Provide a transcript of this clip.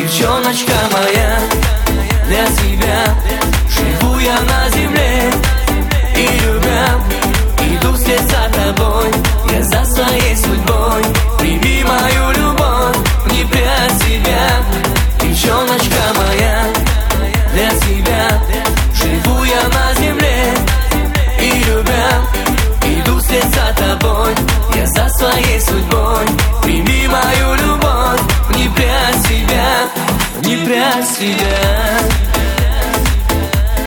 девчоночка моя, для тебя живу я на земле. И любя, иду вслед за тобой, я за своей судьбой. Прими мою любовь, не прячь себя, девчоночка моя, для тебя живу я на земле. И любя, иду вслед за тобой, я за своей судьбой. Прими мою любовь, не прячь себя, не прячь себя.